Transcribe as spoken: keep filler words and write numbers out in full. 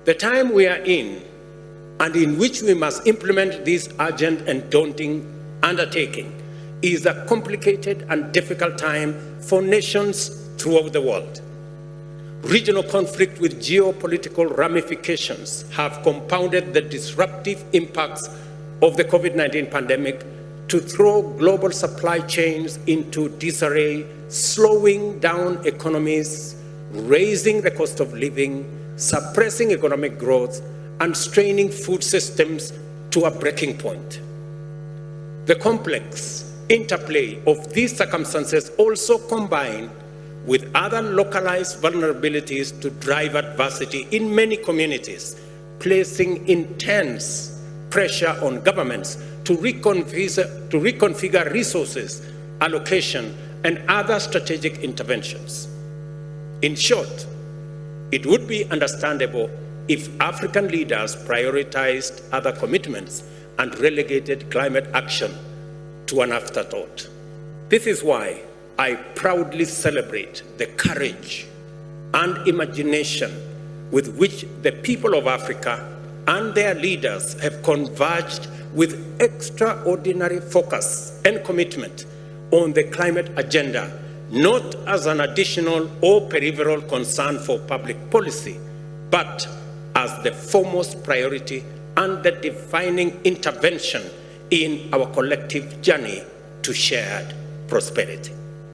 The time we are in, and in which we must implement this urgent and daunting undertaking, is a complicated and difficult time for nations throughout the world. Regional conflict with geopolitical ramifications have compounded the disruptive impacts of the COVID nineteen pandemic to throw global supply chains into disarray, slowing down economies, raising the cost of living, suppressing economic growth, and straining food systems to a breaking point. The complex interplay of these circumstances also combine with other localized vulnerabilities to drive adversity in many communities, placing intense pressure on governments to reconfigure, to reconfigure resources, allocation, and other strategic interventions. In short, it would be understandable if African leaders prioritized other commitments and relegated climate action to an afterthought. This is why I proudly celebrate the courage and imagination with which the people of Africa and their leaders have converged with extraordinary focus and commitment on the climate agenda, not as an additional or peripheral concern for public policy, but as the foremost priority and the defining intervention in our collective journey to shared prosperity.